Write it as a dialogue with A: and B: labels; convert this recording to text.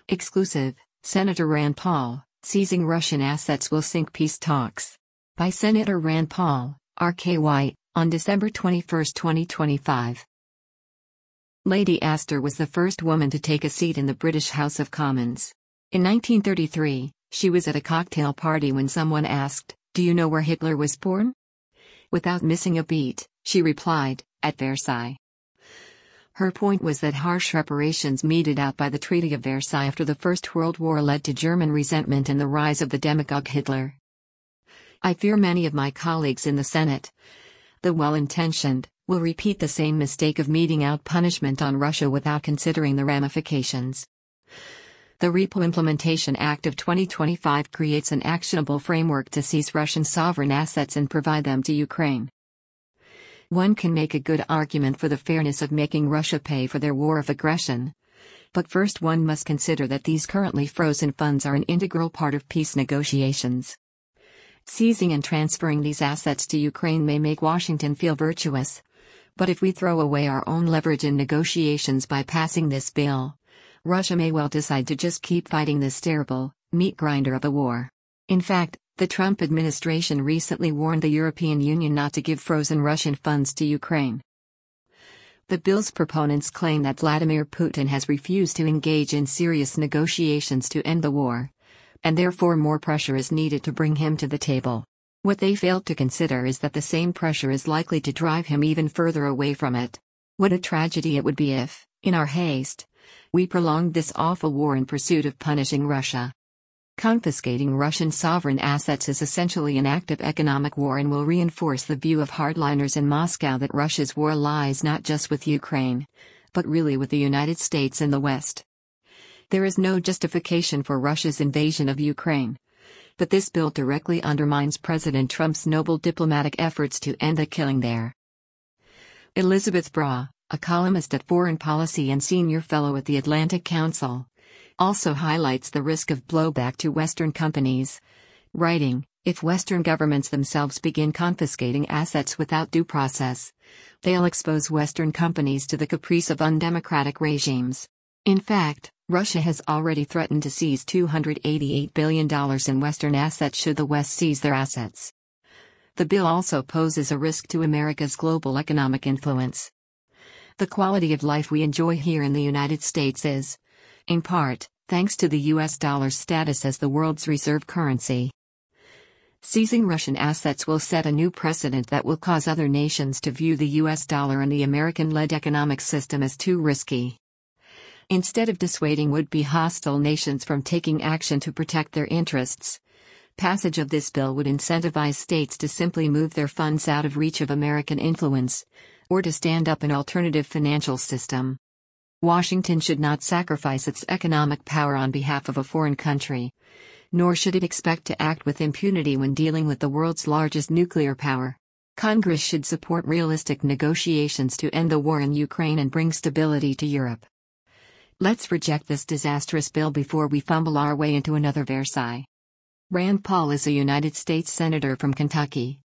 A: Exclusive, Senator Rand Paul, seizing Russian assets will sink peace talks. By Senator Rand Paul, RKY, on December 21, 2025. Lady Astor was the first woman to take a seat in the British House of Commons. In 1933, she was at a cocktail party when someone asked, "Do you know where Hitler was born?" Without missing a beat, she replied, "At Versailles." Her point was that harsh reparations meted out by the Treaty of Versailles after the First World War led to German resentment and the rise of the demagogue Hitler. I fear many of my colleagues in the Senate, though well-intentioned, will repeat the same mistake of meting out punishment on Russia without considering the ramifications. The Repo Implementation Act of 2025 creates an actionable framework to seize Russian sovereign assets and provide them to Ukraine. One can make a good argument for the fairness of making Russia pay for their war of aggression. But first one must consider that these currently frozen funds are an integral part of peace negotiations. Seizing and transferring these assets to Ukraine may make Washington feel virtuous. But if we throw away our own leverage in negotiations by passing this bill, Russia may well decide to just keep fighting this terrible meat grinder of a war. In fact, the Trump administration recently warned the European Union not to give frozen Russian funds to Ukraine. The bill's proponents claim that Vladimir Putin has refused to engage in serious negotiations to end the war, and therefore more pressure is needed to bring him to the table. What they failed to consider is that the same pressure is likely to drive him even further away from it. What a tragedy it would be if, in our haste, we prolonged this awful war in pursuit of punishing Russia. Confiscating Russian sovereign assets is essentially an act of economic war and will reinforce the view of hardliners in Moscow that Russia's war lies not just with Ukraine, but really with the United States and the West. There is no justification for Russia's invasion of Ukraine. But this bill directly undermines President Trump's noble diplomatic efforts to end the killing there. Elizabeth Bra, a columnist at Foreign Policy and senior fellow at the Atlantic Council, also highlights the risk of blowback to Western companies, writing, "If Western governments themselves begin confiscating assets without due process, they'll expose Western companies to the caprice of undemocratic regimes." In fact, Russia has already threatened to seize $288 billion in Western assets should the West seize their assets. The bill also poses a risk to America's global economic influence. The quality of life we enjoy here in the United States is, in part, thanks to the US dollar's status as the world's reserve currency. Seizing Russian assets will set a new precedent that will cause other nations to view the US dollar and the American-led economic system as too risky. Instead of dissuading would-be hostile nations from taking action to protect their interests, passage of this bill would incentivize states to simply move their funds out of reach of American influence, or to stand up an alternative financial system. Washington should not sacrifice its economic power on behalf of a foreign country, nor should it expect to act with impunity when dealing with the world's largest nuclear power. Congress should support realistic negotiations to end the war in Ukraine and bring stability to Europe. Let's reject this disastrous bill before we fumble our way into another Versailles. Rand Paul is a United States Senator from Kentucky.